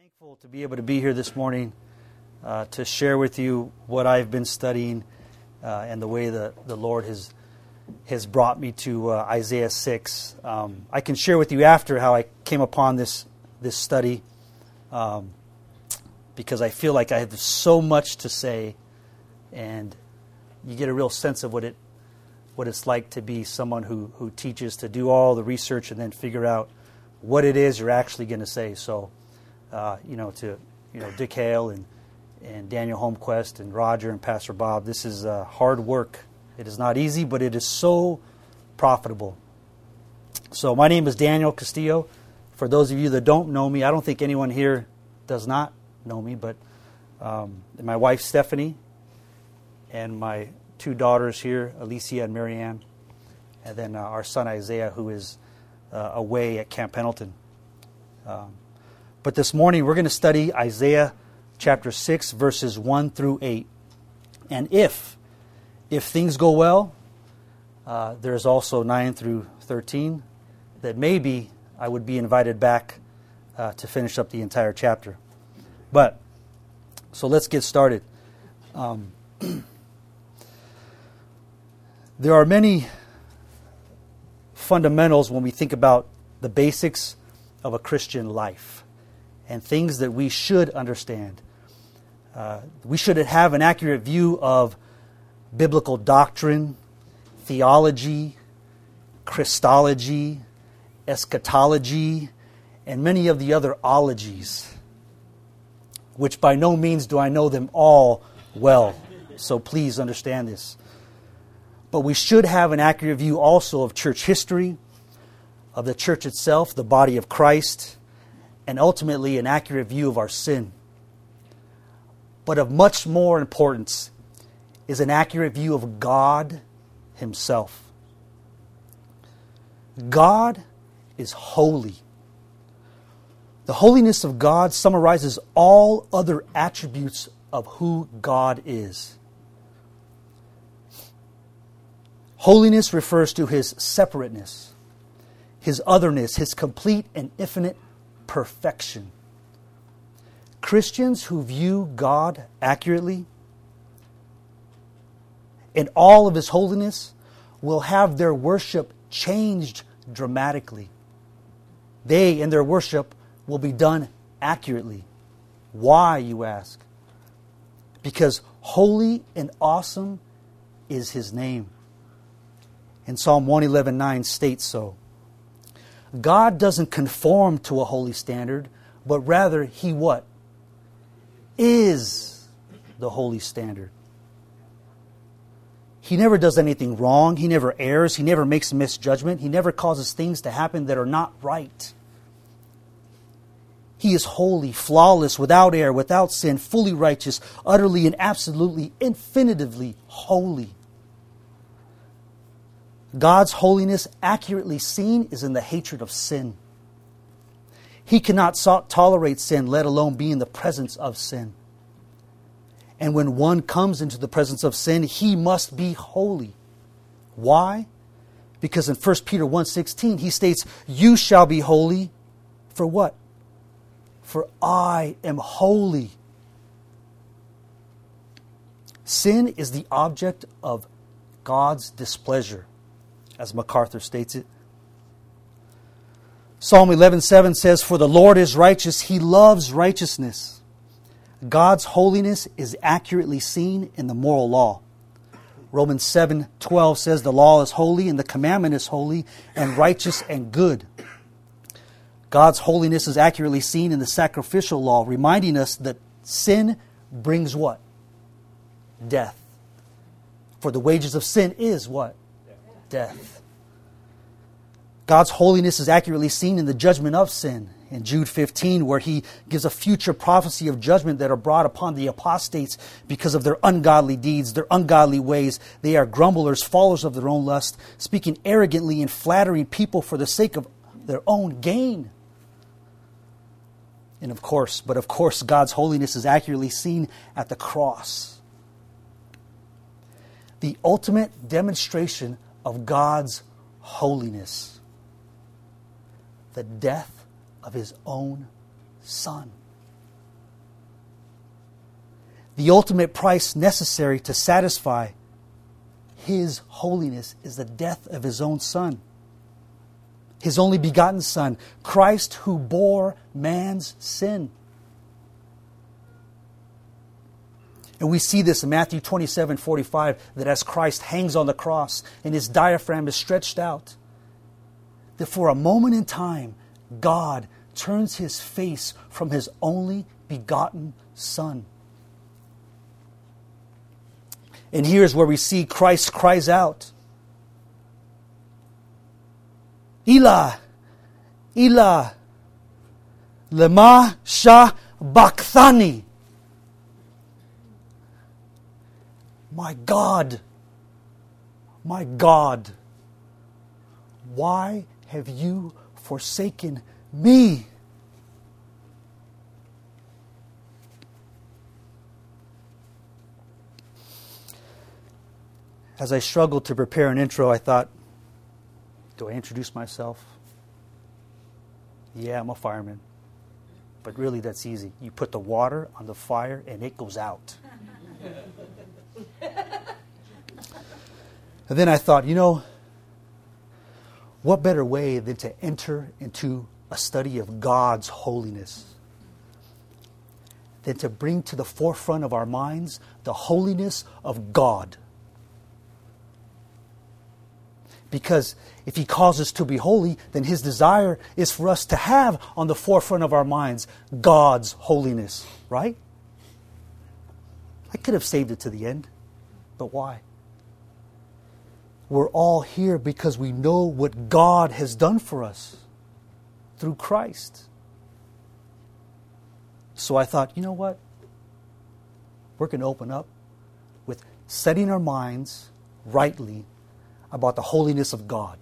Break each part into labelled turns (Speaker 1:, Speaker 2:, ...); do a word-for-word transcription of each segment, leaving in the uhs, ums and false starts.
Speaker 1: Thankful to be able to be here this morning uh, to share with you what I've been studying uh, and the way that the Lord has has brought me to uh, Isaiah six. Um, I can share with you after how I came upon this this study um, because I feel like I have so much to say, and you get a real sense of what it what it's like to be someone who who teaches, to do all the research and then figure out what it is you're actually going to say. So. Uh, you know, to you know Dick Hale and and Daniel Holmquist and Roger and Pastor Bob. This is uh, hard work. It is not easy, but it is so profitable. So my name is Daniel Castillo. For those of you that don't know me, I don't think anyone here does not know me, but um, my wife Stephanie and my two daughters here, Alicia and Marianne, and then uh, our son Isaiah, who is uh, away at Camp Pendleton. Um, But this morning we're going to study Isaiah chapter six, verses one through eight. And if, if things go well, uh, there's also nine through thirteen, that maybe I would be invited back uh, to finish up the entire chapter. But, so let's get started. Um, there are many fundamentals when we think about the basics of a Christian life. And things that we should understand. Uh, we should have an accurate view of biblical doctrine, theology, Christology, eschatology, and many of the other ologies, which by no means do I know them all well. So please understand this. But we should have an accurate view also of church history, of the church itself, the body of Christ, and ultimately an accurate view of our sin. But of much more importance is an accurate view of God Himself. God is holy. The holiness of God summarizes all other attributes of who God is. Holiness refers to His separateness, His otherness, His complete and infinite perfection. Christians who view God accurately in all of His holiness will have their worship changed dramatically. They, in their worship, will be done accurately. Why, you ask? Because holy and awesome is His name. And Psalm one eleven nine states so. God doesn't conform to a holy standard, but rather He what? Is the holy standard. He never does anything wrong. He never errs. He never makes a misjudgment. He never causes things to happen that are not right. He is holy, flawless, without error, without sin, fully righteous, utterly and absolutely, infinitively holy. God's holiness, accurately seen, is in the hatred of sin. He cannot tolerate sin, let alone be in the presence of sin. And when one comes into the presence of sin, he must be holy. Why? Because in First Peter one sixteen, he states, "You shall be holy." For what? For I am holy. Sin is the object of God's displeasure, as MacArthur states it. Psalm eleven seven says, "For the Lord is righteous, He loves righteousness." God's holiness is accurately seen in the moral law. Romans seven twelve says, "The law is holy, and the commandment is holy, and righteous and good." God's holiness is accurately seen in the sacrificial law, reminding us that sin brings what? Death. For the wages of sin is what? Death. God's holiness is accurately seen in the judgment of sin. In Jude fifteen, where He gives a future prophecy of judgment that are brought upon the apostates because of their ungodly deeds, their ungodly ways. They are grumblers, followers of their own lust, speaking arrogantly and flattering people for the sake of their own gain. And of course, but of course, God's holiness is accurately seen at the cross. The ultimate demonstration of God's holiness. The death of His own Son. the ultimate price necessary to satisfy His holiness is the death of His own Son. His only begotten Son, Christ, who bore man's sin. And we see this in Matthew twenty-seven forty-five, that as Christ hangs on the cross and His diaphragm is stretched out, that for a moment in time, God turns His face from His only begotten Son. And here's where we see Christ cries out, Ilah, Ilah, lema sabachthani. My God, my God, why have you forsaken me? As I struggled to prepare an intro, I thought, do I introduce myself? Yeah, I'm a fireman. But really, that's easy. You put the water on the fire and it goes out. And then I thought, you know, what better way than to enter into a study of God's holiness, than to bring to the forefront of our minds the holiness of God. Because if He calls us to be holy, then His desire is for us to have on the forefront of our minds God's holiness, right? I could have saved it to the end, but why? We're all here because we know what God has done for us through Christ. So I thought, you know what? We're going to open up with setting our minds rightly about the holiness of God.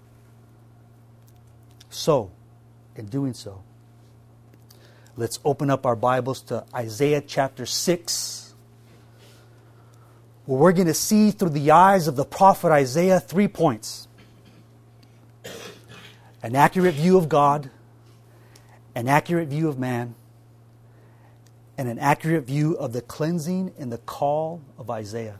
Speaker 1: So, in doing so, let's open up our Bibles to Isaiah chapter six, where we're going to see through the eyes of the prophet Isaiah three points. An accurate view of God, an accurate view of man, and an accurate view of the cleansing and the call of Isaiah.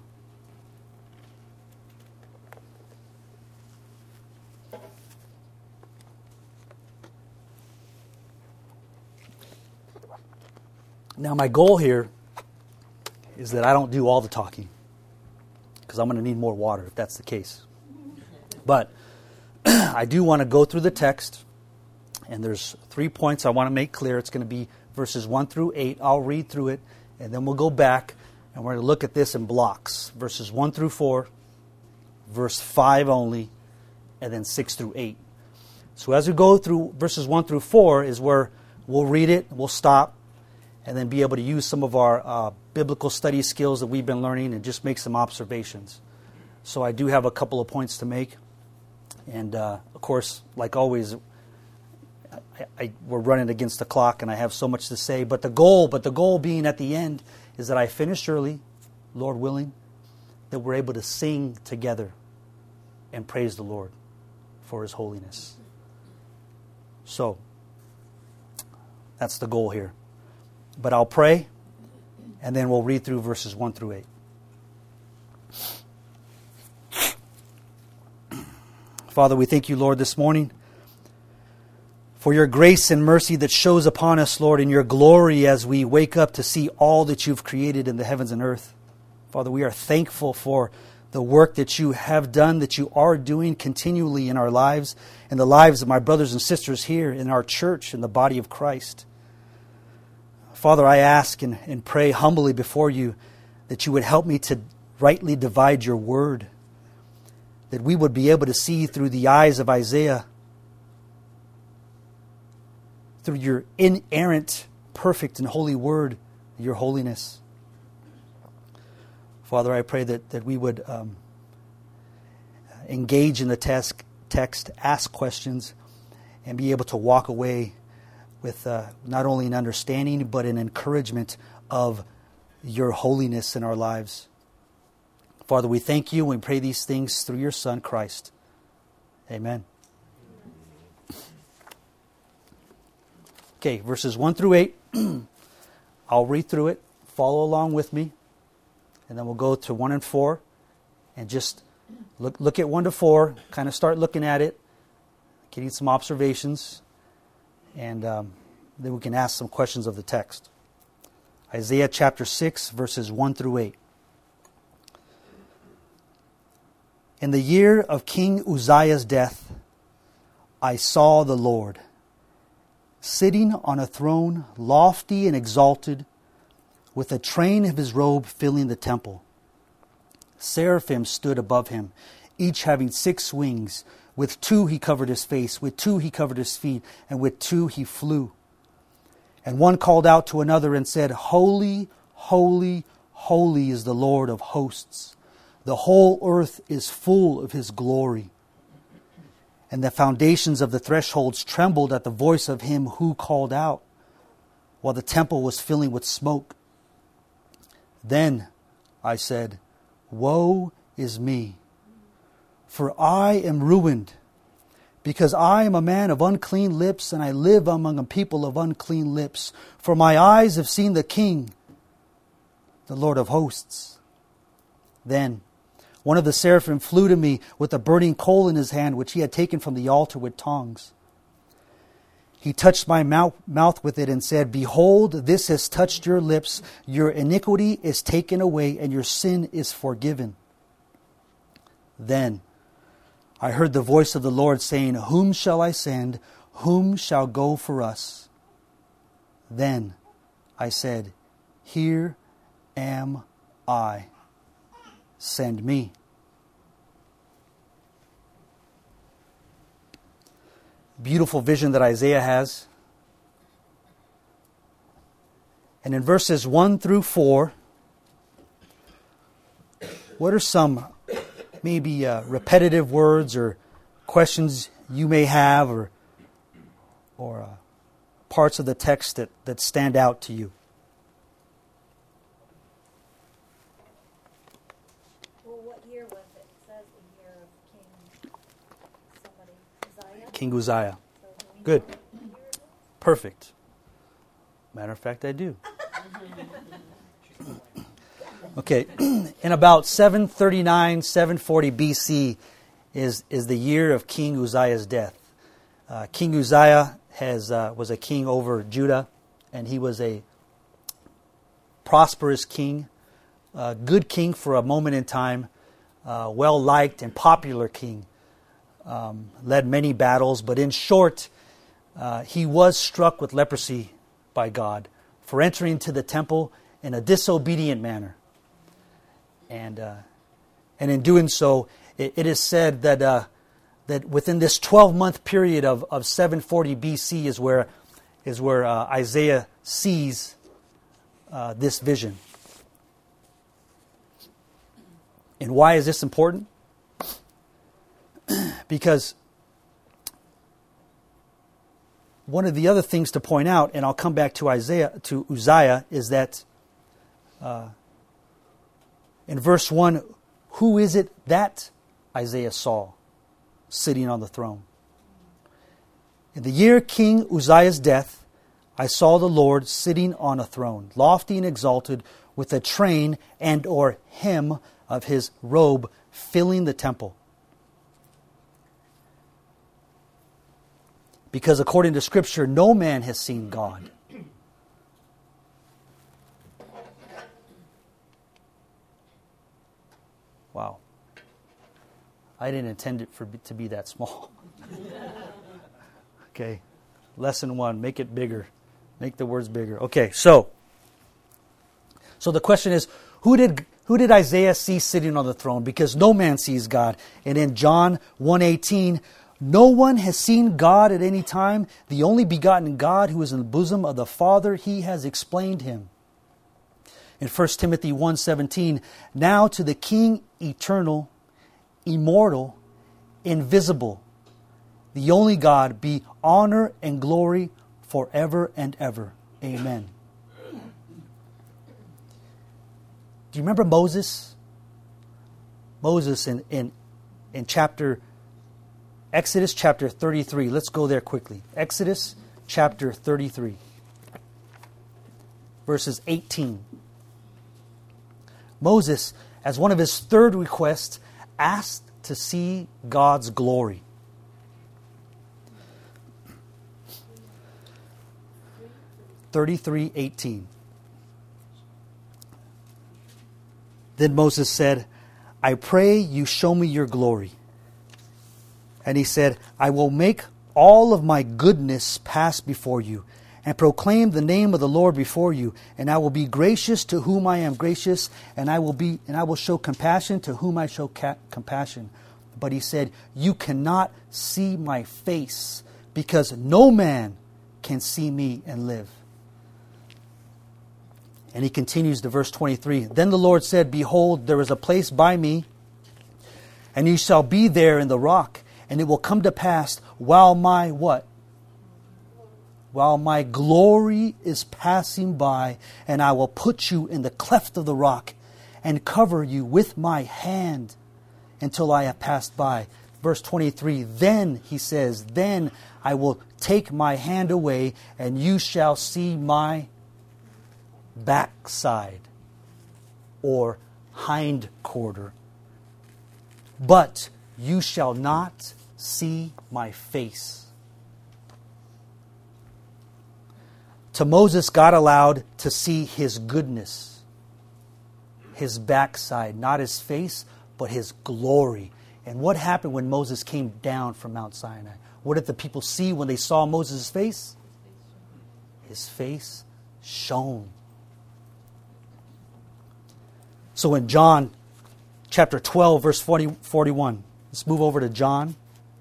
Speaker 1: Now, my goal here is that I don't do all the talking, because I'm going to need more water if that's the case. But I do want to go through the text, and there's three points I want to make clear. It's going to be verses one through eight. I'll read through it, and then we'll go back, and we're going to look at this in blocks. Verses one through four, verse five only, and then six through eight. So as we go through verses one through four is where we'll read it, we'll stop, and then be able to use some of our uh, biblical study skills that we've been learning and just make some observations. So I do have a couple of points to make. And, uh, of course, like always, I, I, we're running against the clock and I have so much to say. But the goal, but the goal being at the end is that I finish early, Lord willing, that we're able to sing together and praise the Lord for His holiness. So, that's the goal here. But I'll pray, and then we'll read through verses one through eight. Father, we thank you, Lord, this morning for your grace and mercy that shows upon us, Lord, in your glory as we wake up to see all that you've created in the heavens and earth. Father, we are thankful for the work that you have done, that you are doing continually in our lives, and the lives of my brothers and sisters here in our church, in the body of Christ. Father, I ask and, and pray humbly before you that you would help me to rightly divide your word, that we would be able to see through the eyes of Isaiah, through your inerrant, perfect, and holy word, your holiness. Father, I pray that, that we would um, engage in the text, text, ask questions, and be able to walk away with uh, not only an understanding, but an encouragement of your holiness in our lives. Father, we thank you and we pray these things through your Son, Christ. Amen. Okay, verses one through eight. I'll read through it follow along with me, and then we'll go to one and four, and just look look at one to four, kind of start looking at it, getting some observations, and um, then we can ask some questions of the text. Isaiah chapter six, verses one through eight. In the year of King Uzziah's death, I saw the Lord, sitting on a throne lofty and exalted, with a train of his robe filling the temple. Seraphim stood above him, each having six wings. With two he covered his face, with two he covered his feet, and with two he flew. And one called out to another and said, Holy, holy, holy is the Lord of hosts. The whole earth is full of his glory. And the foundations of the thresholds trembled at the voice of him who called out, while the temple was filling with smoke. Then I said, Woe is me, for I am ruined, because I am a man of unclean lips, and I live among a people of unclean lips. For my eyes have seen the King, the Lord of hosts. Then one of the seraphim flew to me with a burning coal in his hand, which he had taken from the altar with tongs. He touched my mouth, mouth with it and said, Behold, this has touched your lips. Your iniquity is taken away, and your sin is forgiven. Then I heard the voice of the Lord saying, Whom shall I send? Whom shall go for us? Then I said, Here am I. Send me. Beautiful vision that Isaiah has. And in verses one through four, what are some maybe uh, repetitive words or questions you may have, or or uh, parts of the text that, that stand out to you?
Speaker 2: Well, what year was it? It says the year of King somebody, Uzziah.
Speaker 1: King Uzziah.
Speaker 2: So do we
Speaker 1: Good.
Speaker 2: know what year it is?
Speaker 1: Perfect. Matter of fact, I do. Okay, in about seven thirty-nine, seven forty B C is is the year of King Uzziah's death. Uh, king Uzziah has uh, was a king over Judah, and he was a prosperous king, a good king for a moment in time, uh, well-liked and popular king. Um, led many battles, but in short, uh, he was struck with leprosy by God for entering into the temple in a disobedient manner. And uh, and in doing so, it, it is said that uh, that within this twelve-month period of, of seven forty B C is where is where uh, Isaiah sees uh, this vision. And why is this important? Because one of the other things to point out, and I'll come back to Isaiah to Uzziah, is that uh, in verse one, who is it that Isaiah saw sitting on the throne? In the year King Uzziah's death, I saw the Lord sitting on a throne, lofty and exalted, with a train and or hem of his robe filling the temple. Because according to Scripture, no man has seen God. Wow. I didn't intend it for to be that small. Okay. Lesson one, make it bigger. Make the words bigger. Okay, so so the question is, who did who did Isaiah see sitting on the throne? Because no man sees God. And in John one eighteen, no one has seen God at any time. The only begotten God who is in the bosom of the Father, he has explained him. In First Timothy one seventeen, now to the King eternal, immortal, invisible, the only God, be honor and glory forever and ever. Amen. Do you remember Moses? Moses in, in, in chapter, Exodus chapter thirty-three. Let's go there quickly. Exodus chapter thirty-three. Verses eighteen. Moses, as one of his third requests, asked to see God's glory. thirty-three eighteen. Then Moses said, I pray you show me your glory. And he said, I will make all of my goodness pass before you, and proclaim the name of the Lord before you, and I will be gracious to whom I am gracious, and I will be and I will show compassion to whom I show ca- compassion. But he said, you cannot see my face, because no man can see me and live. And he continues to verse twenty-three. Then the Lord said, behold, there is a place by me, and you shall be there in the rock, and it will come to pass while my what? While my glory is passing by, and I will put you in the cleft of the rock, and cover you with my hand until I have passed by. Verse twenty-three, then, he says, then I will take my hand away, and you shall see my backside, or hind quarter. But you shall not see my face. To Moses, God allowed to see his goodness, his backside, not his face, but his glory. And what happened when Moses came down from Mount Sinai? What did the people see when they saw Moses' face? His face shone. So in John chapter twelve, verse forty, forty-one, let's move over to John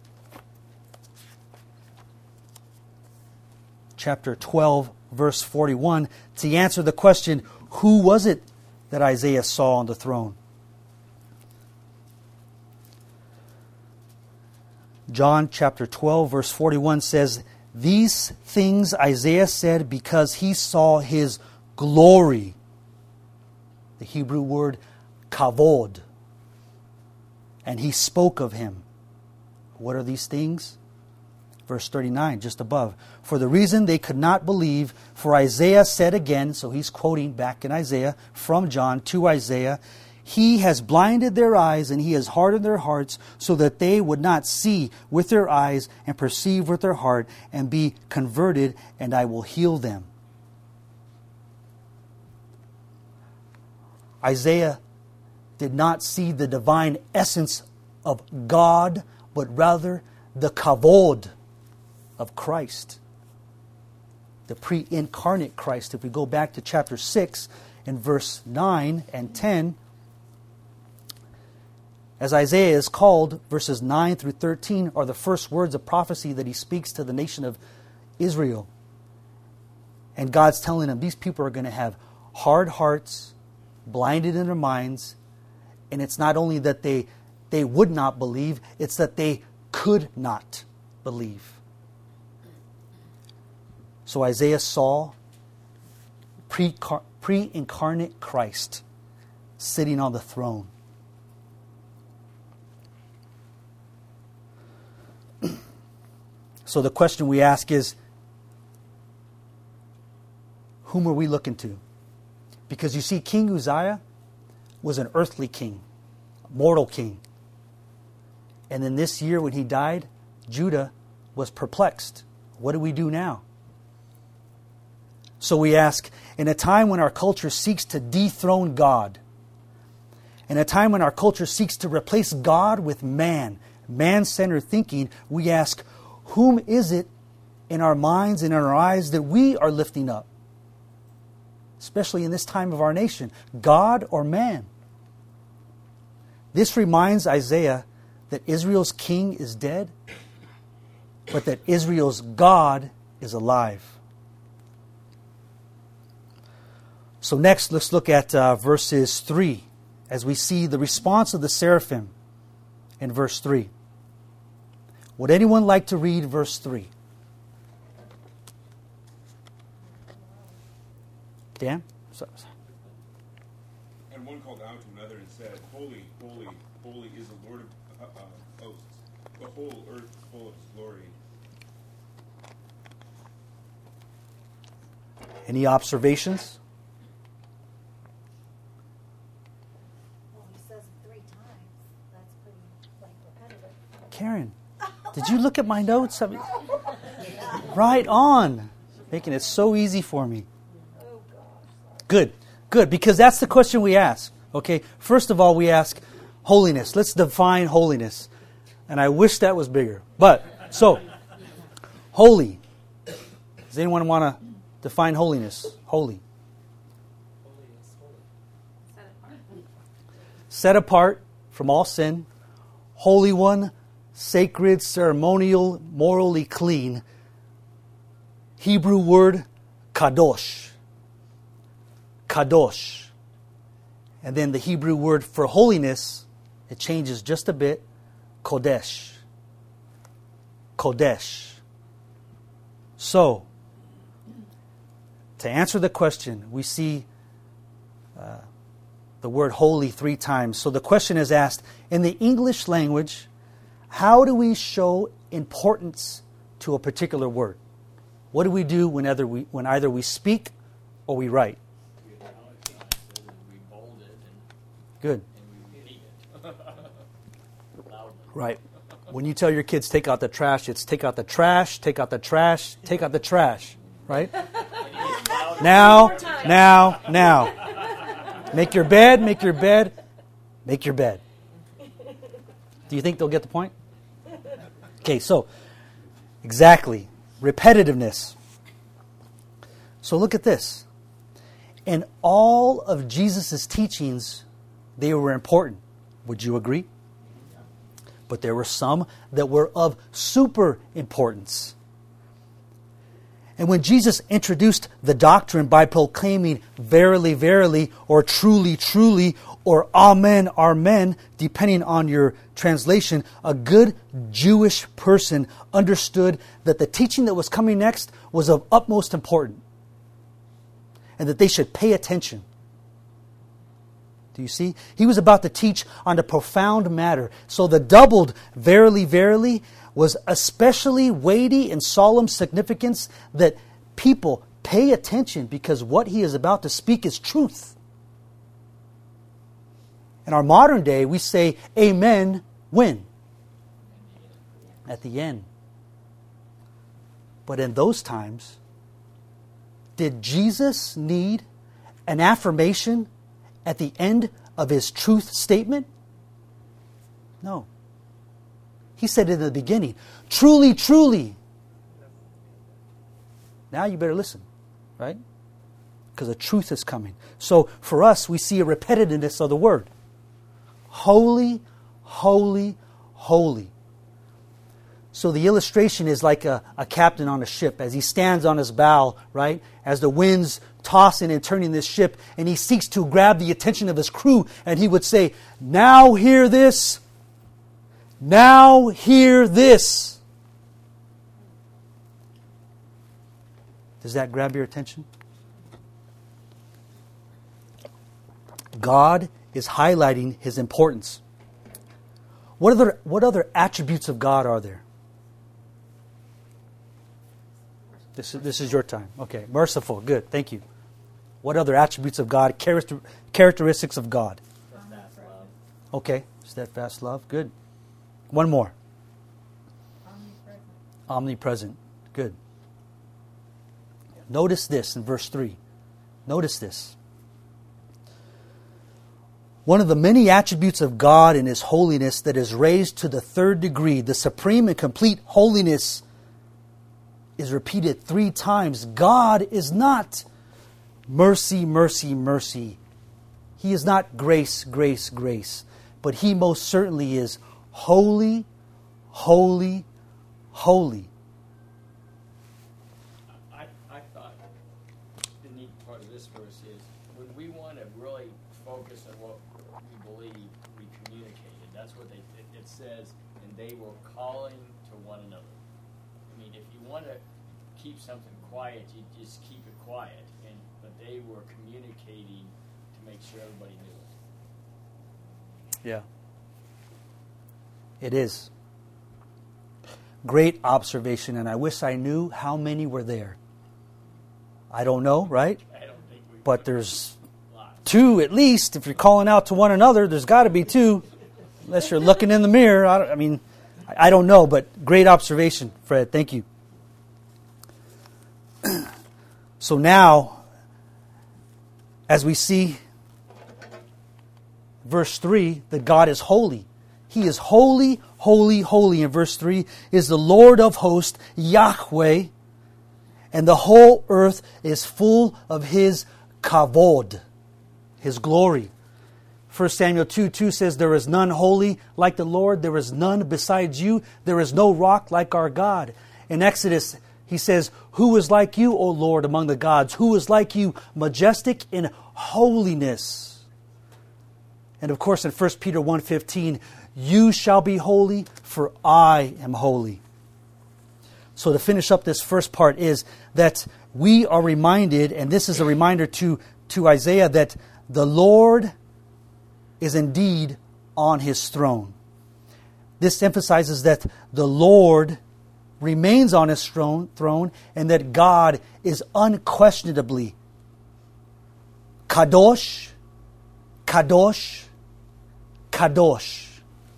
Speaker 1: chapter twelve, verse forty-one, to answer the question, who was it that Isaiah saw on the throne? John chapter twelve, verse forty-one says, these things Isaiah said because he saw his glory. The Hebrew word kavod. And he spoke of him. What are these things? Verse thirty-nine, just above. For the reason they could not believe, for Isaiah said again, so he's quoting back in Isaiah, from John to Isaiah, he has blinded their eyes and he has hardened their hearts so that they would not see with their eyes and perceive with their heart and be converted, and I will heal them. Isaiah did not see the divine essence of God, but rather the kavod of Christ, the pre-incarnate Christ. If we go back to chapter six in verse nine and ten, as Isaiah is called, verses nine through thirteen are the first words of prophecy that he speaks to the nation of Israel. And God's telling him these people are going to have hard hearts, blinded in their minds, and it's not only that they they would not believe, it's that they could not believe. So Isaiah saw pre, pre-incarnate Christ sitting on the throne. So the question we ask is, whom are we looking to? Because you see, King Uzziah was an earthly king, a mortal king. And then this year when he died, Judah was perplexed. What do we do now? So we ask, in a time when our culture seeks to dethrone God, in a time when our culture seeks to replace God with man, man-centered thinking, we ask, whom is it in our minds and in our eyes that we are lifting up? Especially in this time of our nation, God or man? This reminds Isaiah that Israel's king is dead, but that Israel's God is alive. So next, let's look at uh, verses three, as we see the response of the seraphim in verse three. Would anyone like to read verse three? Dan? So,
Speaker 3: and one called out to another and said, Holy, holy, holy is the Lord of uh, uh, hosts. The whole earth is full of his glory.
Speaker 1: Any observations? Karen, did you look at my notes? I mean, right on. Making it so easy for me. Good, good, because that's the question we ask. Okay, first of all, we ask holiness. Let's define holiness. And I wish that was bigger. But, so, holy. Does anyone want to define holiness? Holy. Set apart from all sin. Holy one, sacred, ceremonial, morally clean. Hebrew word, kadosh. Kadosh. And then the Hebrew word for holiness, it changes just a bit. Kodesh. Kodesh. So, to answer the question, we see uh, the word holy three times. So the question is asked, in the English language, how do we show importance to a particular word? What do we do whenever we, when either we speak or we write? Good. Right. When you tell your kids take out the trash, it's take out the trash, take out the trash, take out the trash. Right? Now, now, now. Make your bed, make your bed, make your bed. Do you think they'll get the point? Okay, so, exactly. Repetitiveness. So look at this. In all of Jesus' teachings, they were important. Would you agree? But there were some that were of super importance. And when Jesus introduced the doctrine by proclaiming verily, verily, or truly, truly, or amen, amen, depending on your translation, a good Jewish person understood that the teaching that was coming next was of utmost importance and that they should pay attention. Do you see? He was about to teach on a profound matter. So the doubled verily, verily was especially weighty and solemn significance that people pay attention because what he is about to speak is truth. In our modern day, we say amen when? At the end. But in those times, did Jesus need an affirmation at the end of his truth statement? No. He said in the beginning, truly, truly. Now you better listen, right? Because the truth is coming. So for us, we see a repetitiveness of the word. Holy, holy, holy. So the illustration is like a, a captain on a ship as he stands on his bow, right? As the winds tossing and turning this ship, and he seeks to grab the attention of his crew, and he would say, now hear this. Now hear this. Does that grab your attention? God is highlighting his importance. What other, what other attributes of God are there? This is, this is your time. Okay. Merciful. Good. Thank you. What other attributes of God, character, characteristics of God?
Speaker 4: Steadfast love.
Speaker 1: Okay. Steadfast love. Good. One more.
Speaker 2: Omnipresent.
Speaker 1: Omnipresent. Good. Notice this in verse three. Notice this. One of the many attributes of God in His holiness that is raised to the third degree, the supreme and complete holiness, is repeated three times. God is not mercy, mercy, mercy. He is not grace, grace, grace. But He most certainly is holy, holy, holy.
Speaker 4: I, I thought the neat part of this verse is when we want to really focus on what we believe, we communicated. That's what they it, it says, and they were calling to one another. I mean, if you want to keep something quiet, you just keep it quiet. And but they were communicating to make sure everybody knew it.
Speaker 1: Yeah. It is. Great observation, and I wish I knew how many were there. I don't know, right?
Speaker 4: I don't think we.
Speaker 1: But there's
Speaker 4: Lots.
Speaker 1: two at least. If you're calling out to one another, there's got to be two. Unless you're looking in the mirror. I, don't, I mean, I don't know, but great observation, Fred. Thank you. So now, as we see verse three, that God is holy. He is holy, holy, holy. In verse three is the Lord of hosts, Yahweh, and the whole earth is full of His kavod, His glory. First Samuel two two says, there is none holy like the Lord. There is none besides you. There is no rock like our God. In Exodus, He says, who is like you, O Lord, among the gods? Who is like you, majestic in holiness? And of course, in First Peter one fifteen, you shall be holy, for I am holy. So to finish up this first part is that we are reminded, and this is a reminder to, to Isaiah, that the Lord is indeed on His throne. This emphasizes that the Lord remains on His throne, throne and that God is unquestionably Kadosh, Kadosh, Kadosh.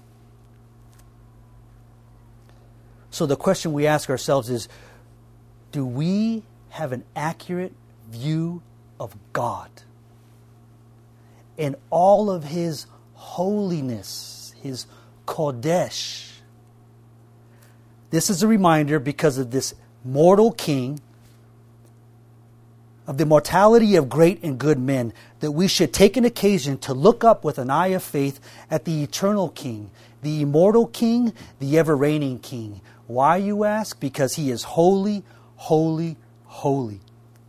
Speaker 1: So the question we ask ourselves is, do we have an accurate view of God and all of His holiness, His Kodesh? This is a reminder, because of this mortal king, of the mortality of great and good men, that we should take an occasion to look up with an eye of faith at the eternal King, the immortal King, the ever-reigning King. Why, you ask? Because He is holy, holy, holy.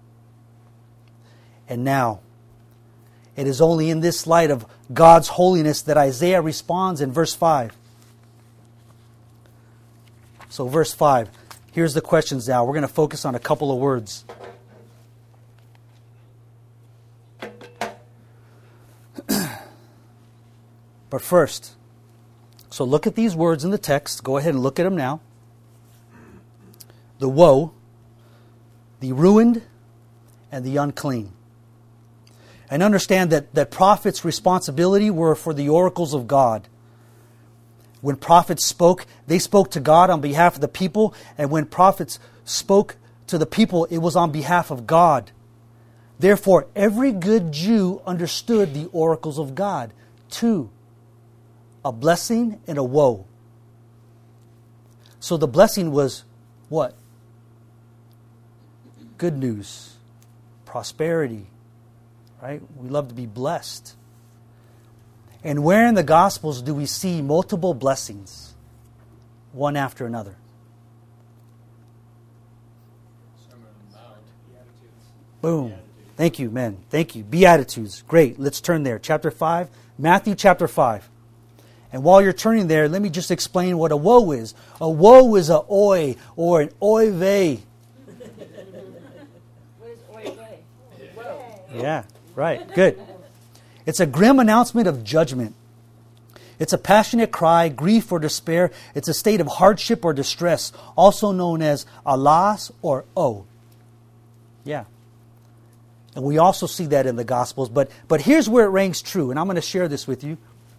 Speaker 1: And now, it is only in this light of God's holiness that Isaiah responds in verse five. So verse five, here's the questions now. We're going to focus on a couple of words. But first, so look at these words in the text. Go ahead and look at them now. The woe, the ruined, and the unclean. And understand that, that prophets' responsibility were for the oracles of God. When prophets spoke, they spoke to God on behalf of the people. And when prophets spoke to the people, it was on behalf of God. Therefore, every good Jew understood the oracles of God. Two, a blessing and a woe. So the blessing was what? Good news, prosperity, right? We love to be blessed. And where in the Gospels do we see multiple blessings, one after another? Boom. Thank you, men. Thank you. Beatitudes. Great. Let's turn there. Chapter five. Matthew chapter five. And while you're turning there, let me just explain what a woe is. A woe is a oi or an oy vey.
Speaker 2: What is oy vey? Woe.
Speaker 1: Yeah, right. Good. It's a grim announcement of judgment. It's a passionate cry, grief or despair. It's a state of hardship or distress, also known as alas or oh. Yeah. And we also see that in the Gospels. But, but here's where it rings true, and I'm going to share this with you.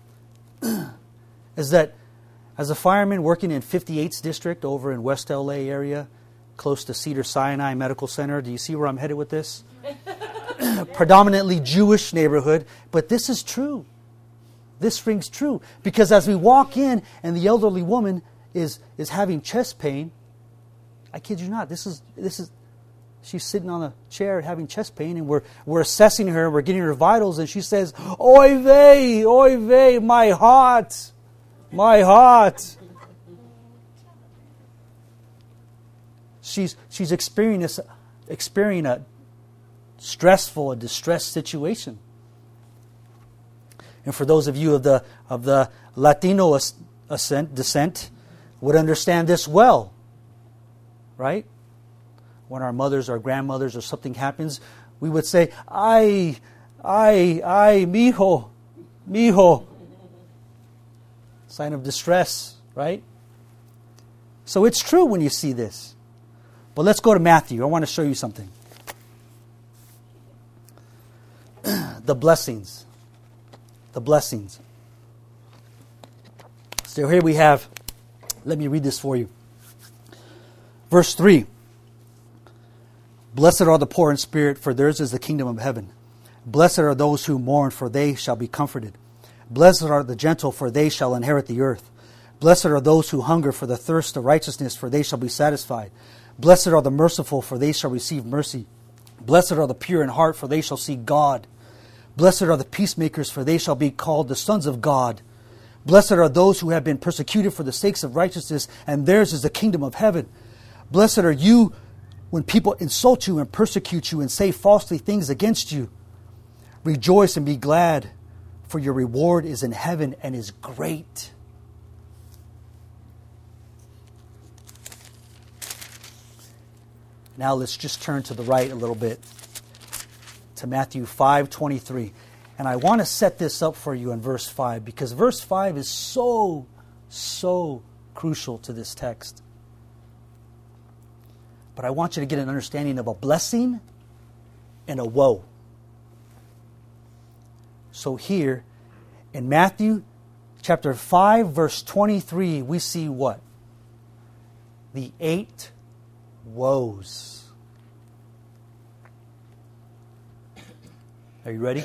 Speaker 1: Is that as a fireman working in fifty-eighth District over in West L A area, close to Cedars-Sinai Medical Center, do you see where I'm headed with this? Predominantly Jewish neighborhood, but this is true. This rings true. Because as we walk in and the elderly woman is, is having chest pain, I kid you not, this is this is she's sitting on a chair having chest pain, and we're we're assessing her, we're getting her vitals, and she says, oy vey, oy vey, my heart, my heart. She's she's experiencing experiencing a stressful, a distressed situation. And for those of you of the of the Latino ascent, descent would understand this well, right? When our mothers or grandmothers or something happens, we would say, ay, ay, ay, mijo, mijo. Sign of distress, right? So it's true when you see this. But let's go to Matthew. I want to show you something. The blessings. The blessings. So here we have Let me read this for you. Verse three. Blessed are the poor in spirit, for theirs is the kingdom of heaven. Blessed are those who mourn, for they shall be comforted. Blessed are the gentle, for they shall inherit the earth. Blessed are those who hunger for the thirst of righteousness, for they shall be satisfied. Blessed are the merciful, for they shall receive mercy. Blessed are the pure in heart, for they shall see God. Blessed are the peacemakers, for they shall be called the sons of God. Blessed are those who have been persecuted for the sakes of righteousness, and theirs is the kingdom of heaven. Blessed are you when people insult you and persecute you and say falsely things against you. Rejoice and be glad, for your reward is in heaven and is great. Now let's just turn to the right a little bit to Matthew five twenty-three. And I want to set this up for you in verse five, because verse five is so, so crucial to this text. But I want you to get an understanding of a blessing and a woe. So here, in Matthew chapter five, verse twenty-three, we see what? The eight woes. Are you ready?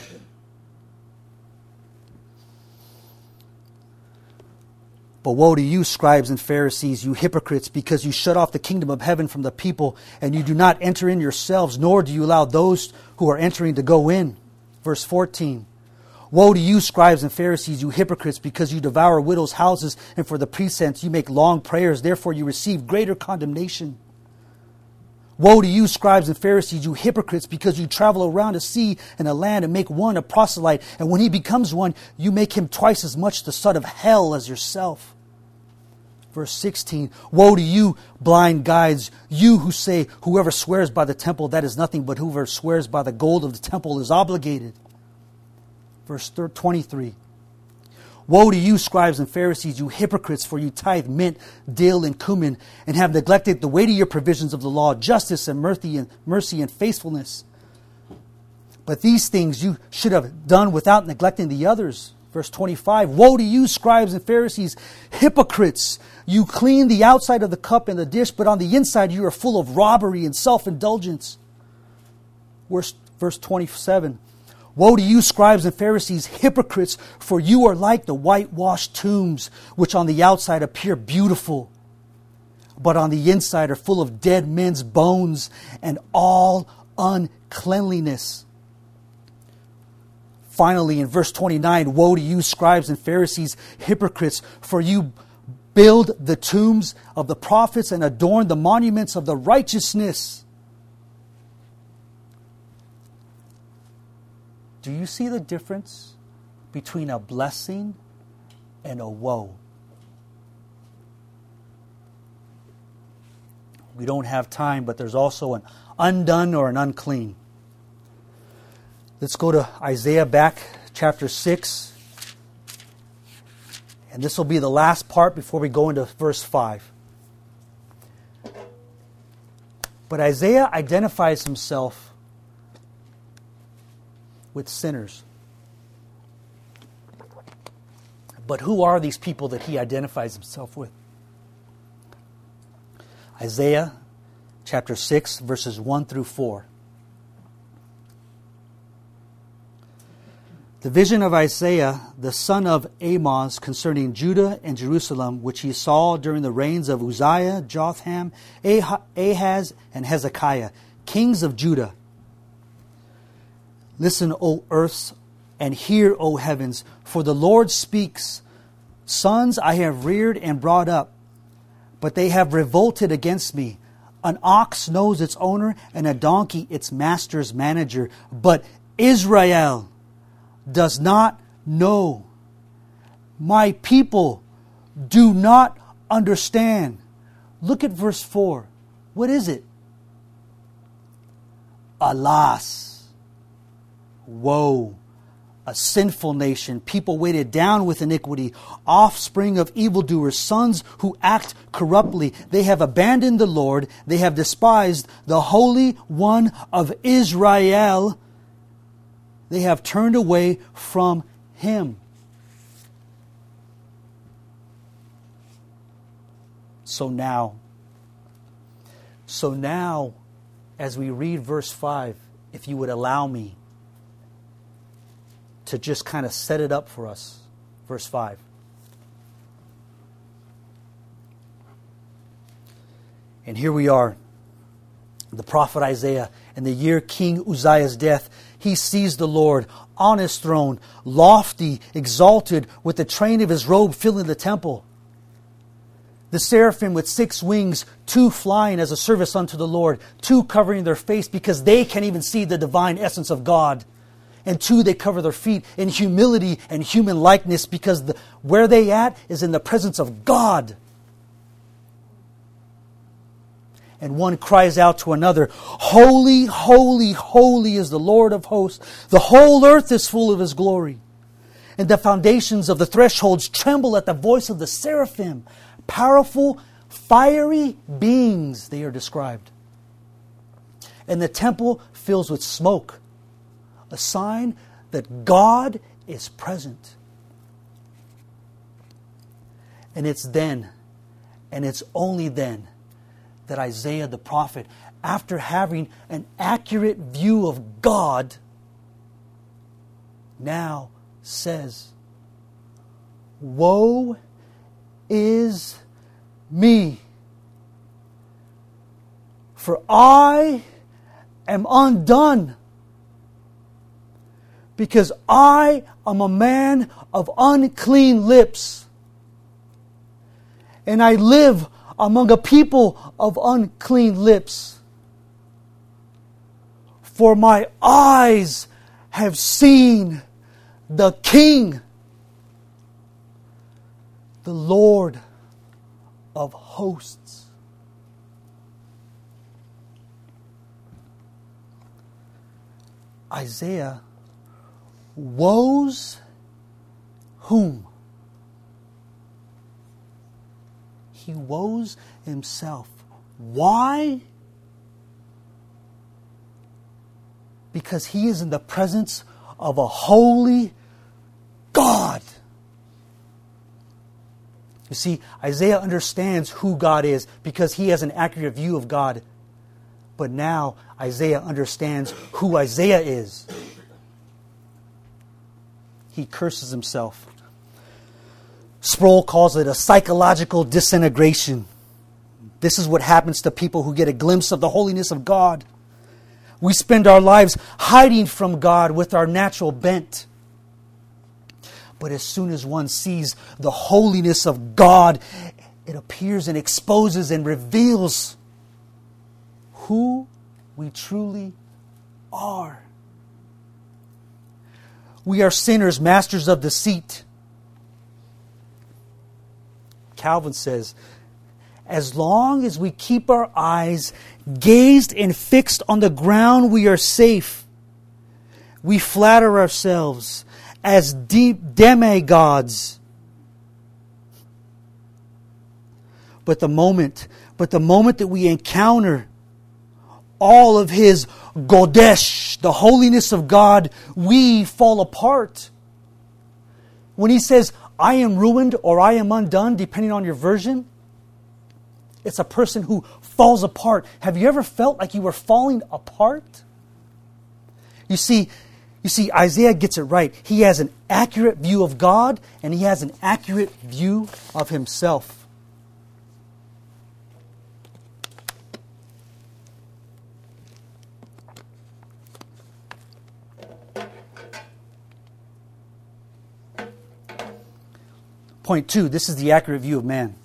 Speaker 1: But woe to you, scribes and Pharisees, you hypocrites, because you shut off the kingdom of heaven from the people, and you do not enter in yourselves, nor do you allow those who are entering to go in. Verse fourteen. Woe to you, scribes and Pharisees, you hypocrites, because you devour widows' houses, and for the pretense you make long prayers, therefore you receive greater condemnation. Woe to you, scribes and Pharisees, you hypocrites, because you travel around a sea and a land and make one a proselyte, and when he becomes one, you make him twice as much the son of hell as yourself. Verse sixteen, woe to you, blind guides, you who say, whoever swears by the temple, that is nothing, but whoever swears by the gold of the temple is obligated. Verse twenty-three, woe to you, scribes and Pharisees, you hypocrites, for you tithe mint, dill, and cumin, and have neglected the weightier provisions of the law, justice and mercy and mercy and faithfulness. But these things you should have done without neglecting the others. Verse twenty-five, woe to you, scribes and Pharisees, hypocrites! You clean the outside of the cup and the dish, but on the inside you are full of robbery and self-indulgence. Verse, verse twenty-seven, woe to you, scribes and Pharisees, hypocrites, for you are like the whitewashed tombs, which on the outside appear beautiful, but on the inside are full of dead men's bones and all uncleanliness. Finally, in verse twenty-nine, woe to you, scribes and Pharisees, hypocrites, for you build the tombs of the prophets and adorn the monuments of the righteousness. Do you see the difference between a blessing and a woe? We don't have time, but there's also an undone or an unclean. Let's go to Isaiah back, chapter six. And this will be the last part before we go into verse five. But Isaiah identifies himself with sinners. But who are these people that he identifies himself with? Isaiah chapter six, verses one through four. The vision of Isaiah, the son of Amoz, concerning Judah and Jerusalem, which he saw during the reigns of Uzziah, Jotham, Ahaz, and Hezekiah, kings of Judah. Listen, O earths, and hear, O heavens, for the Lord speaks. Sons I have reared and brought up, but they have revolted against me. An ox knows its owner, and a donkey its master's manager. But Israel does not know. My people do not understand. Look at verse four. What is it? Alas, woe, a sinful nation, people weighted down with iniquity, offspring of evildoers, sons who act corruptly. They have abandoned the Lord. They have despised the Holy One of Israel. They have turned away from Him. So now, so now, as we read verse five, if you would allow me to just kind of set it up for us. Verse five. And here we are. The prophet Isaiah, in the year King Uzziah's death, he sees the Lord on his throne, lofty, exalted, with the train of his robe filling the temple. The seraphim with six wings, two flying as a service unto the Lord, two covering their face because they can't even see the divine essence of God. And two, they cover their feet in humility and human likeness because the, where they at is in the presence of God. And one cries out to another, Holy, holy, holy is the Lord of hosts. The whole earth is full of His glory. And the foundations of the thresholds tremble at the voice of the seraphim. Powerful, fiery beings, they are described. And the temple fills with smoke, a sign that God is present. And it's then, and it's only then, that Isaiah the prophet, after having an accurate view of God, now says, Woe is me, for I am undone, because I am a man of unclean lips, and I live among a people of unclean lips. For my eyes have seen the King, the Lord of hosts. Isaiah woes whom? He woes himself. Why? Because he is in the presence of a holy God. You see, Isaiah understands who God is because he has an accurate view of God. But now Isaiah understands who Isaiah is. He curses himself. Sproul calls it a psychological disintegration. This is what happens to people who get a glimpse of the holiness of God. We spend our lives hiding from God with our natural bent. But as soon as one sees the holiness of God, it appears and exposes and reveals who we truly are. We are sinners, masters of deceit. Calvin says, as long as we keep our eyes gazed and fixed on the ground, we are safe. We flatter ourselves as deep demigods. But the moment, but the moment that we encounter all of His Kodesh, the holiness of God, we fall apart. When He says, I am ruined or I am undone, depending on your version, it's a person who falls apart. Have you ever felt like you were falling apart? You see, you see, Isaiah gets it right. He has an accurate view of God and he has an accurate view of himself. Point two, this is the accurate view of man.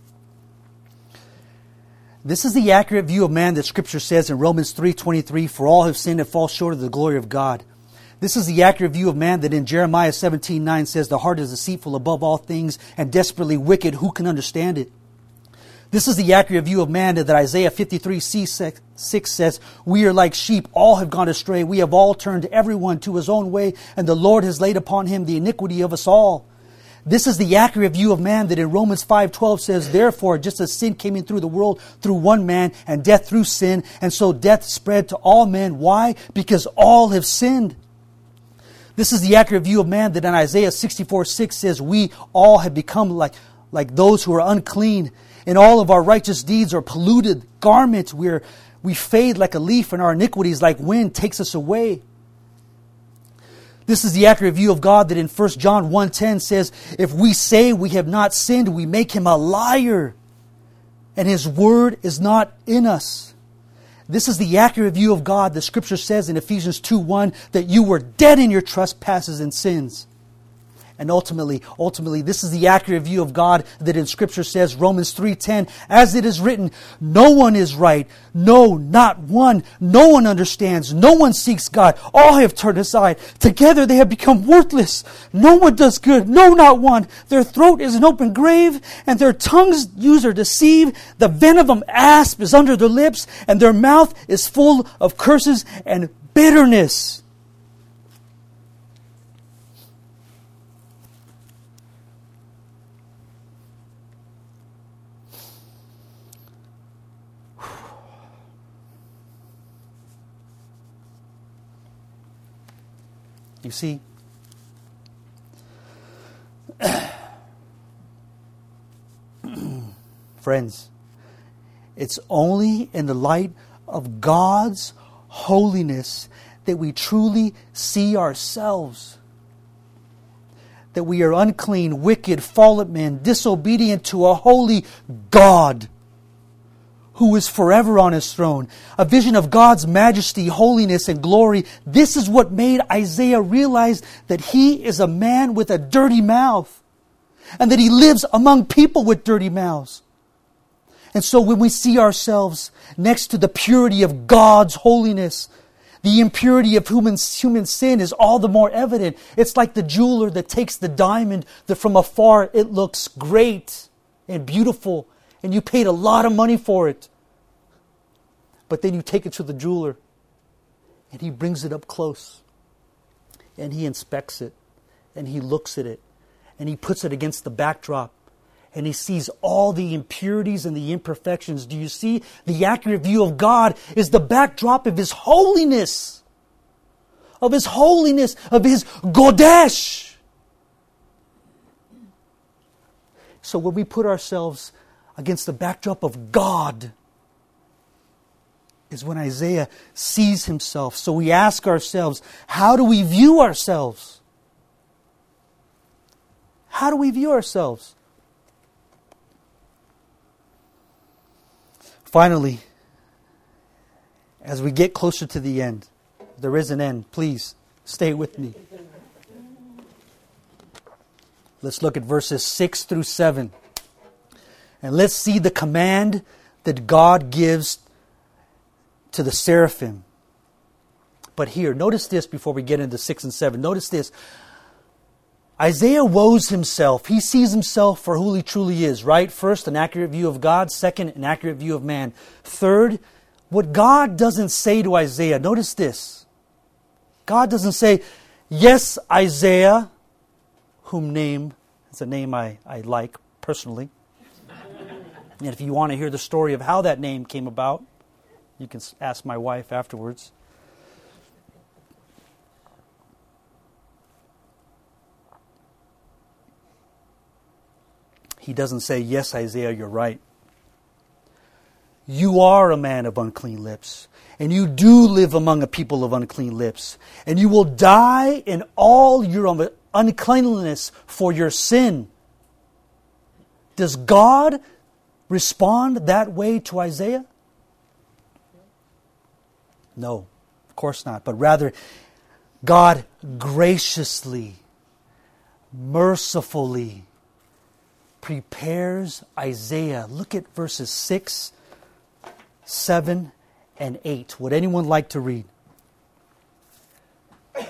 Speaker 1: This is the accurate view of man that Scripture says in Romans three twenty-three, for all have sinned and fall short of the glory of God. This is the accurate view of man that in Jeremiah seventeen nine says, the heart is deceitful above all things and desperately wicked. Who can understand it? This is the accurate view of man that Isaiah fifty-three six says, we are like sheep, all have gone astray. We have all turned everyone to his own way, and the Lord has laid upon him the iniquity of us all. This is the accurate view of man that in Romans five twelve says, therefore, just as sin came in through the world through one man, and death through sin, and so death spread to all men. Why? Because all have sinned. This is the accurate view of man that in Isaiah sixty-four six says, we all have become like like those who are unclean, and all of our righteous deeds are polluted garments. We are, we fade like a leaf, and our iniquities like wind takes us away. This is the accurate view of God that in First John one ten says, if we say we have not sinned, we make Him a liar, and His word is not in us. This is the accurate view of God. The Scripture says in Ephesians two one that you were dead in your trespasses and sins. And ultimately, ultimately, this is the accurate view of God that in Scripture says, Romans three ten, as it is written, no one is right, no, not one. No one understands, no one seeks God. All have turned aside. Together they have become worthless. No one does good, no, not one. Their throat is an open grave, and their tongues use or deceive. The venom of asp is under their lips, and their mouth is full of curses and bitterness. You see, friends, it's only in the light of God's holiness that we truly see ourselves. That we are unclean, wicked, fallen men, disobedient to a holy God who is forever on His throne. A vision of God's majesty, holiness, and glory. This is what made Isaiah realize that he is a man with a dirty mouth, and that he lives among people with dirty mouths. And so when we see ourselves next to the purity of God's holiness, the impurity of human, human sin is all the more evident. It's like the jeweler that takes the diamond that from afar it looks great and beautiful, and you paid a lot of money for it. But then you take it to the jeweler, and he brings it up close, and he inspects it, and he looks at it, and he puts it against the backdrop, and he sees all the impurities and the imperfections. Do you see? The accurate view of God is the backdrop of His holiness, of His holiness, of His Kodesh. So when we put ourselves against the backdrop of God, is when Isaiah sees himself. So we ask ourselves, how do we view ourselves? How do we view ourselves? Finally, as we get closer to the end, there is an end. Please stay with me. Let's look at verses six through seven. And let's see the command that God gives to the seraphim. But here, notice this before we get into six and seven. Notice this. Isaiah woes himself. He sees himself for who he truly is, right? First, an accurate view of God. Second, an accurate view of man. Third, what God doesn't say to Isaiah. Notice this. God doesn't say, yes, Isaiah, whom name, it's a name I, I like personally. And if you want to hear the story of how that name came about, you can ask my wife afterwards. He doesn't say, yes, Isaiah, you're right. You are a man of unclean lips, and you do live among a people of unclean lips, and you will die in all your uncleanliness for your sin. Does God respond that way to Isaiah? No, of course not. But rather, God graciously, mercifully prepares Isaiah. Look at verses six, seven, and eight. Would anyone like to read?
Speaker 5: Then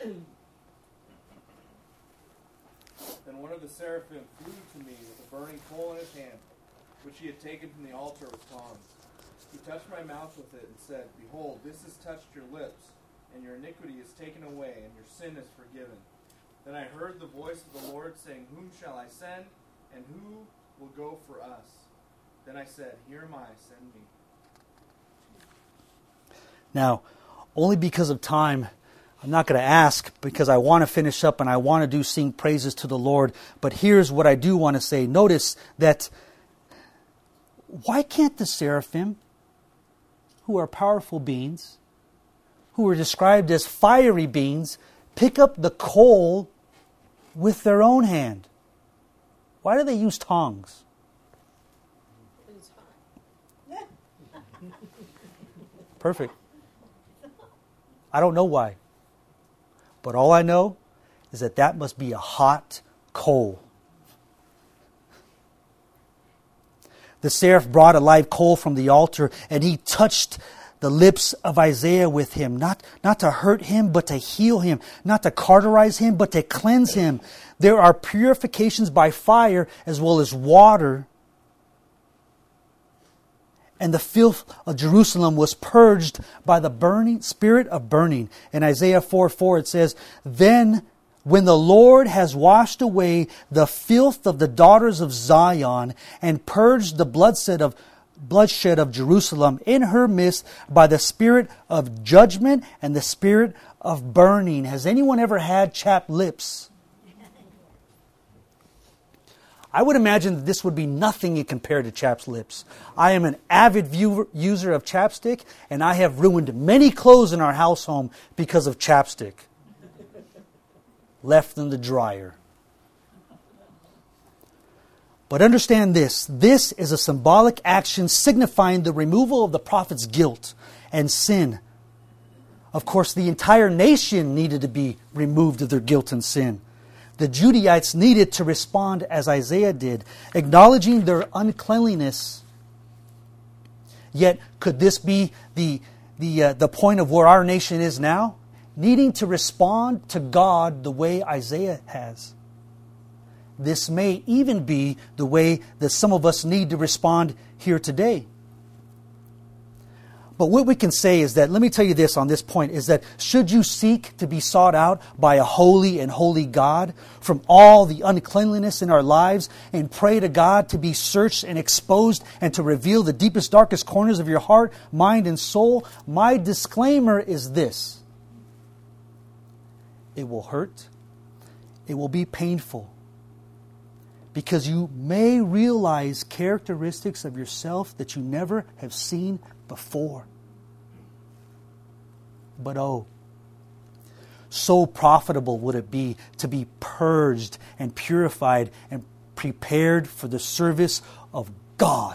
Speaker 5: one of the seraphim flew to me with a burning coal in his hand, which he had taken from the altar with tongs. He touched my mouth with it and said, behold, this has touched your lips, and your iniquity is taken away, and your sin is forgiven. Then I heard the voice of the Lord saying, whom shall I send, and who will go for us? Then I said, here am I, send me.
Speaker 1: Now, only because of time, I'm not going to ask because I want to finish up and I want to do sing praises to the Lord. But here's what I do want to say. Notice that why can't the seraphim, who are powerful beings, who are described as fiery beings, pick up the coal with their own hand? Why do they use tongs? Perfect. I don't know why. But all I know is that that must be a hot coal. The seraph brought a live coal from the altar, and he touched the lips of Isaiah with him, not, not to hurt him, but to heal him, not to cauterize him, but to cleanse him. There are purifications by fire as well as water. And the filth of Jerusalem was purged by the burning spirit of burning. In Isaiah four four it says, "Then when the Lord has washed away the filth of the daughters of Zion and purged the bloodshed of bloodshed of Jerusalem in her midst by the spirit of judgment and the spirit of burning." Has anyone ever had chapped lips? I would imagine that this would be nothing compared to chapped lips. I am an avid viewer, user of chapstick, and I have ruined many clothes in our house home because of chapstick. Left in the dryer. But understand this. This is a symbolic action signifying the removal of the prophet's guilt and sin. Of course, the entire nation needed to be removed of their guilt and sin. The Judaites needed to respond as Isaiah did, acknowledging their uncleanliness. Yet, could this be the, the, uh, the point of where our nation is now? Needing to respond to God the way Isaiah has. This may even be the way that some of us need to respond here today. But what we can say is that, let me tell you this on this point, is that should you seek to be sought out by a holy and holy God from all the uncleanliness in our lives and pray to God to be searched and exposed and to reveal the deepest, darkest corners of your heart, mind, and soul, my disclaimer is this. It will hurt. It will be painful. Because you may realize characteristics of yourself that you never have seen before. But oh, so profitable would it be to be purged and purified and prepared for the service of God.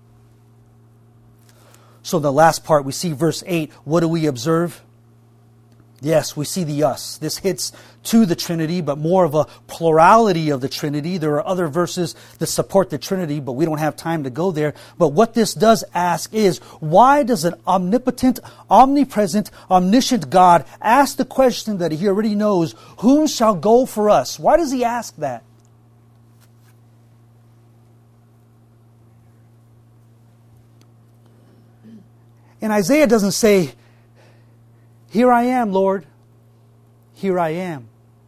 Speaker 1: So in the last part, we see verse eight. What do we observe? Yes, we see the us. This hits to the Trinity, but more of a plurality of the Trinity. There are other verses that support the Trinity, but we don't have time to go there. But what this does ask is, why does an omnipotent, omnipresent, omniscient God ask the question that He already knows, whom shall go for us? Why does He ask that? And Isaiah doesn't say, "Here I am, Lord. Here I am."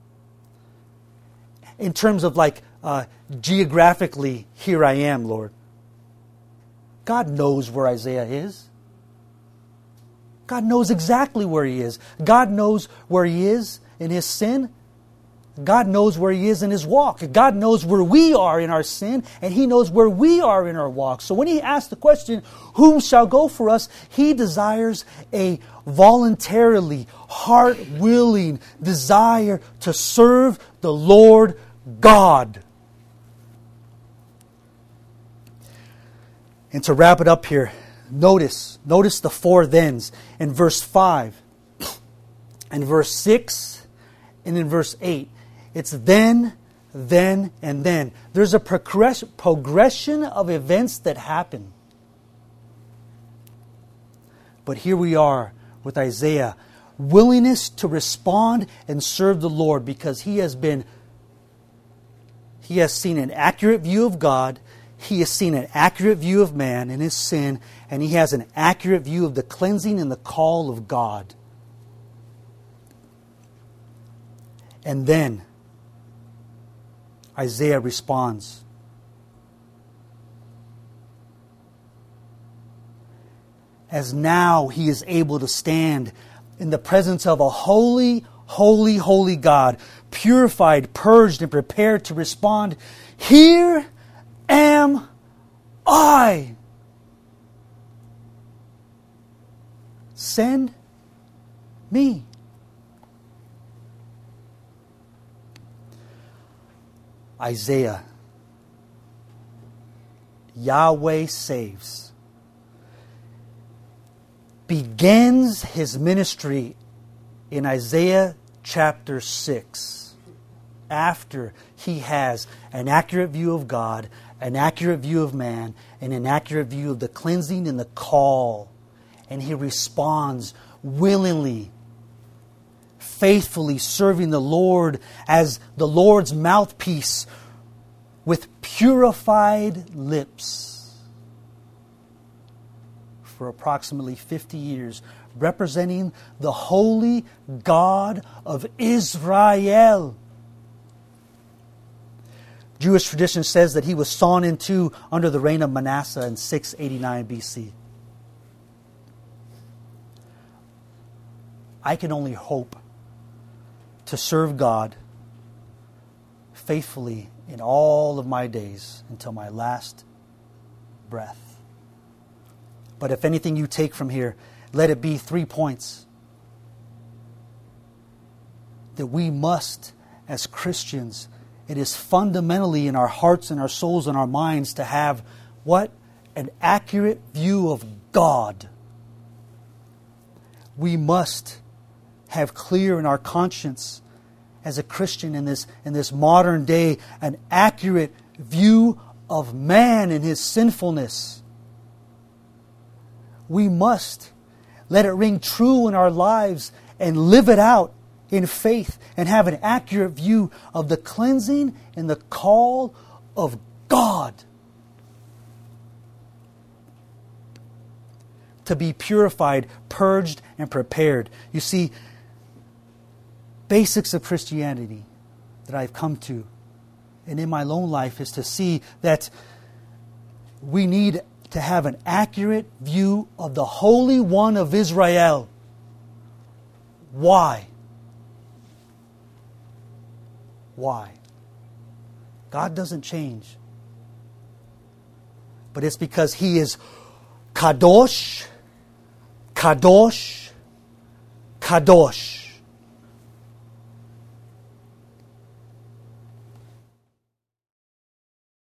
Speaker 1: In terms of like uh, geographically, here I am, Lord. God knows where Isaiah is. God knows exactly where he is. God knows where he is in his sin. God knows where he is in his walk. God knows where we are in our sin, and He knows where we are in our walk. So when He asks the question, whom shall go for us? He desires a voluntarily, heart-willing desire to serve the Lord God. And to wrap it up here, notice, notice the four thens in verse five, and verse six, and in verse eight. It's then, then, and then. There's a progress, progression of events that happen. But here we are with Isaiah. Willingness to respond and serve the Lord because he has been, he has seen an accurate view of God. He has seen an accurate view of man and his sin. And he has an accurate view of the cleansing and the call of God. And then Isaiah responds. As now he is able to stand in the presence of a holy, holy, holy God, purified, purged, and prepared to respond, "Here am I. Send me." Isaiah, Yahweh saves, begins his ministry in Isaiah chapter six, after he has an accurate view of God, an accurate view of man, and an accurate view of the cleansing and the call. And he responds willingly, faithfully serving the Lord as the Lord's mouthpiece with purified lips for approximately fifty years, representing the holy God of Israel. Jewish tradition says that he was sawn in two under the reign of Manasseh in six eighty-nine B C. I can only hope to serve God faithfully in all of my days until my last breath. But if anything you take from here, let it be three points. That we must, as Christians, it is fundamentally in our hearts and our souls and our minds to have what? An accurate view of God. We must have clear in our conscience as a Christian in this, in this modern day an accurate view of man and his sinfulness. We must let it ring true in our lives and live it out in faith and have an accurate view of the cleansing and the call of God. To be purified, purged, and prepared. You see, basics of Christianity that I've come to and in my own life is to see that we need to have an accurate view of the Holy One of Israel. Why? Why? God doesn't change. But it's because He is Kadosh, Kadosh, Kadosh.